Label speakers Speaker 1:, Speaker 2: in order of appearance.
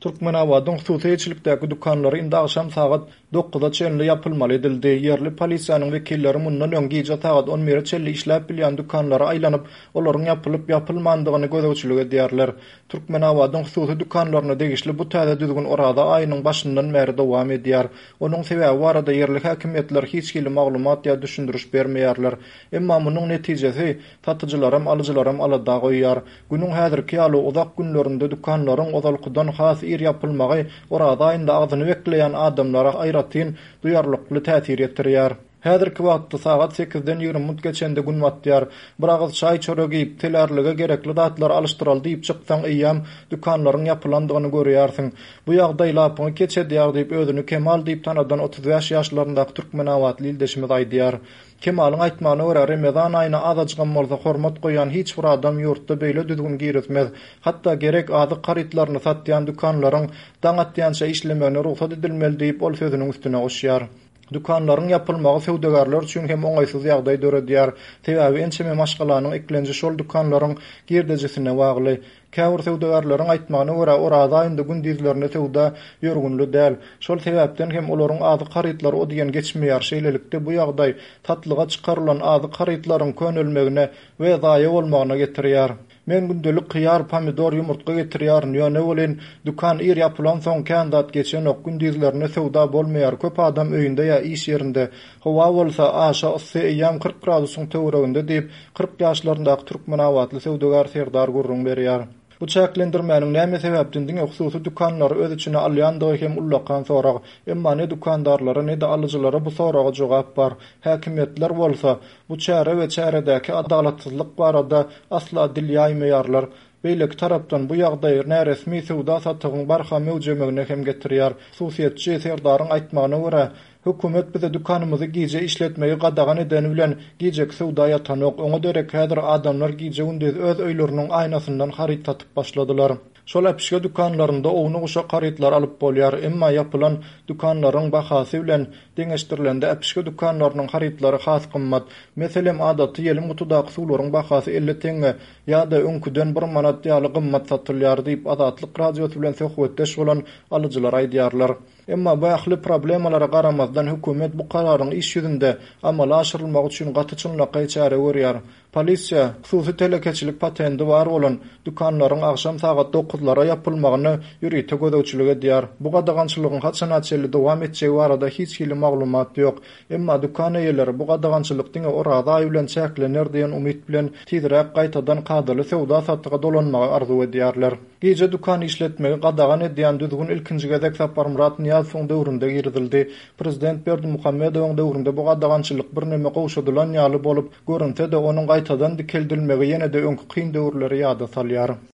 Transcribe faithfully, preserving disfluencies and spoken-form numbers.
Speaker 1: Türkmenawadyň Suwseýçilikdäki dukanlary indi akşam sagat dokuzda çenli yapylmaly edildi. Yerli polisiýanyň wekilleri mundan öň gije sagat on bire çenli işläp bilýän dukanlara aýlanyp, olaryň yapylyp yapylmandygyny gözegçilik edýärler. Türkmenawadyň suwsy dukanlaryna degişli bu täze düzgün orada aýynyň başyndan bäri dowam edýär. Onuň sebäbi barada yerli häkimetler hiç kili maglumat ýa düşündiriş bermeýärler. Emma munyň netijesi satyjylaram, alyjylaram alada goýýar. Günüň häzirki ýaly uzak günlerinde dukanlaryň ozalkydan has ir yapylmagy orada aýynda agyny bekleýän adamlara aýratyn duyarlykly täsir etdirýär. Häzirki wagtda sagat sekizden ýigri minut geçende gün batýar. Bir agyz çaý çöregi giyip telerlige gerekli datlar alıştyraldy diýip çyksaň eýýam dukanlaryň yapylandygyny görýärsiň. Bu ýagdaý lapyňy keçedýär diýip özüni Kemal diýip tanadan otuz beş ýaşlaryndaky türkmenawatly ildeşimiz aýdýar. Kemalyň aýtmagyna görä Remezan aýyna azajygam bolsa hormat goýan hiç bir adam ýurtda beýle düzgün giretmez. Hatda gerek azy garytlaryny satýan dukanlaryň daňatýança işlemegine ruhsat edilmeli diýip ol sözüniň üstüne goşýar. Dukanlaryň yapylmagy sowdagarlar üçin hem oňaýsyz ýagdaý döredýär. Sebäbi ençeme maşgalanyň eklenji şol dukanlaryň girdejesine bagly. Käwür sowdagarlaryň aýtmagyna görä orada aýynda gündizlerine sowda ýörgünli däl. Şol sebäpden hem olaryň azy garytlary o diýen geçmeýär şeýlelikde bu ýagdaý tatlyga çykarylan azy garytlaryň könülmegine we zaýa bolmagyna getirýär. Men gündelik kyýar, pomidor, ýumurtga getirýär. Ýöne bolen dukan ir ýapylan soň kandat geçen ok gündizlerine sowda bolmaýar. Köp adam öýünde ýa iş ýerinde. Hawa bolsa aşa ýam kırk gradusyň töwereginde diýip kırk ýaşlaryndaky türkmenawatly sowdagar Serdar gurrun berýär. Bu çäklendirmäniň näme sebäpdiň ýoksusy dukanlary öz içine alýandygy hem ullakan sorag. Emma ne dukandarlara ne de alyjylara bu soraga jogap bar. Häkimetler bolsa bu çäre we çäredäki adalatsyzlyk barada asla dil ýaýmaýarlar. Beýleki tarapdan bu ýagdaý näresmi sowda satygyň barha mewjemegine hem getirýär. Suwsiýetçi Serdaryň aýtmagyna görä, hökümet bize dukanymyzy gije işletmegi gadagan edeni bilen gijek sowda ýatan ok. Oňa derek häzir adamlar gije gündüz öz öýleriniň aýnasyndan haryt tatyp başladylar. Şol apişge dukanlarynda owny guşa garytlar alyp bolýar. Emma yapylan dukanlaryň bahasy bilen deňeşdirilende apişge dukanlarynyň garytlary has gymmat. Meselem adaty ýelim gutudaky suwlaryň bahasy elli teňe ýa-da öňküden bir manat ýaly gymmat satylýar diýip Azatlyk radiosy bilen söhbetdeş bolan alyjylar aýdýarlar. Emma bu ähli problemalara garamazdan hökümet bu kararyň iş ýüzünde amala aşyrylmagy üçin gaty çynlykly çäre görýär. Polisiýa hususy telekeçilik patenty bar bolan dukanlaryň akşam sagat dokuzlara yapylmagyny ýürüýte gözegçilik edýär. Bu gadagançylygyň haçan açyly dowam etjegi barada hiç kili maglumat ýok. Emma dukan eýeleri bu gadagançylykdyň orada bilen çäklener diýen umyt bilen tezrek gaýtadan kadyly sowda satdyga dolanmagy arzu edýärler. Gije dukan işletmegi gadagan edýän düzgün ilkinji gezek Sapar Murat Niýazowyň döwründe girdildi. Prezident Berdimuhammedowyň döwründe bu gadagançylyk bir näme gowşadylan ýaly bolup görünse de onuň gaýtadan dikeldilmegi ýene-de öňkü kyn döwürleri ýada salýar.